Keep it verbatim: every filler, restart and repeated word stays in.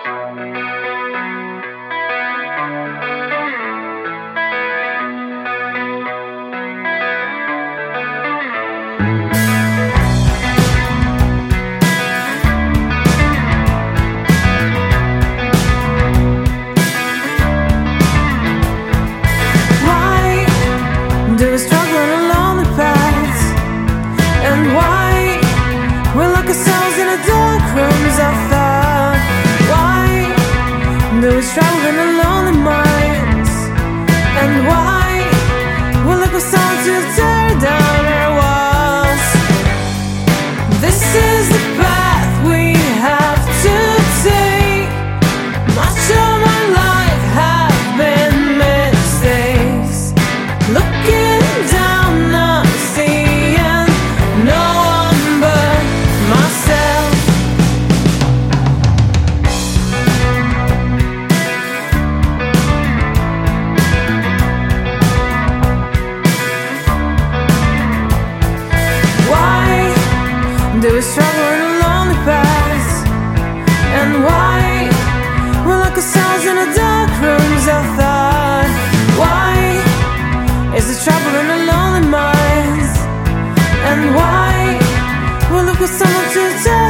Do we struggle on a lonely path? And why we lock ourselves in a dark rooms of thought? Why do we struggle in a lonely minds? And why we look ourselves to tear down our walls? This is the path we have to take. Much of my life have been mistakes. Looking down, not seeing no one but myself. Why do we struggle in a lonely path? And why we lock ourselves in the dark rooms of thought? Why is the trouble in the lonely minds? And why we look for someone to tell?